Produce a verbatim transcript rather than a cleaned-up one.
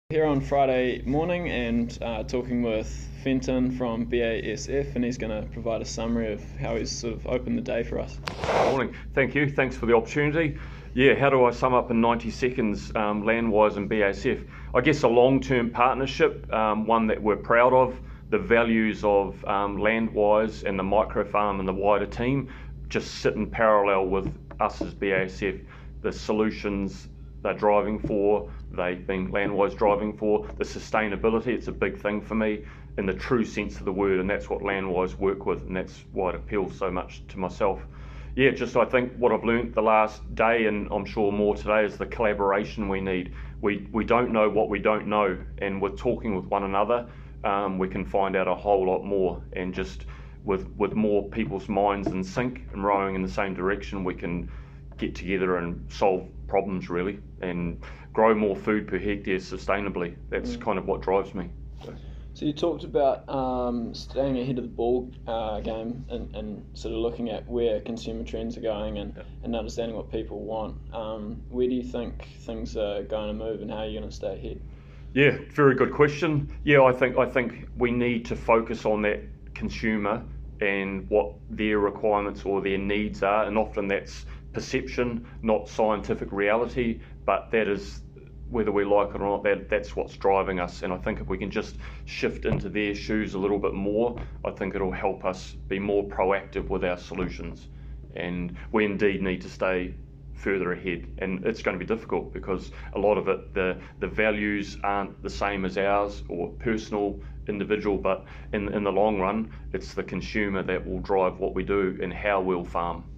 Here on Friday morning and uh, talking with Fenton from B A S F, and he's going to provide a summary of how he's sort of opened the day for us. Morning. Thank you. Thanks for the opportunity. Yeah, how do I sum up in ninety seconds um, Landwise and B A S F? I guess a long-term partnership, um, one that we're proud of. The values of um, Landwise and the micro farm and the wider team just sit in parallel with us as B A S F. The solutions they're driving for, they've been Landwise driving for, the sustainability, it's a big thing for me in the true sense of the word, and that's what Landwise work with, and that's why it appeals so much to myself. Yeah, just I think what I've learnt the last day, and I'm sure more today, is the collaboration we need. We we don't know what we don't know, and with talking with one another, um, we can find out a whole lot more, and just with, with more people's minds in sync and rowing in the same direction, we can get together and solve problems really, and grow more food per hectare sustainably. That's mm. kind of what drives me. So, so you talked about um, staying ahead of the ball uh, game and, and sort of looking at where consumer trends are going and, yeah. and understanding what people want. Um, where do you think things are going to move, and how are you going to stay ahead? Yeah, very good question. Yeah, I think I think we need to focus on that consumer and what their requirements or their needs are, and often that's perception, not scientific reality, but that is, whether we like it or not, that that's what's driving us. And I think if we can just shift into their shoes a little bit more, I think it'll help us be more proactive with our solutions. And we indeed need to stay further ahead, and it's going to be difficult because a lot of it, the the values aren't the same as ours or personal, individual, but in in the long run, it's the consumer that will drive what we do and how we'll farm.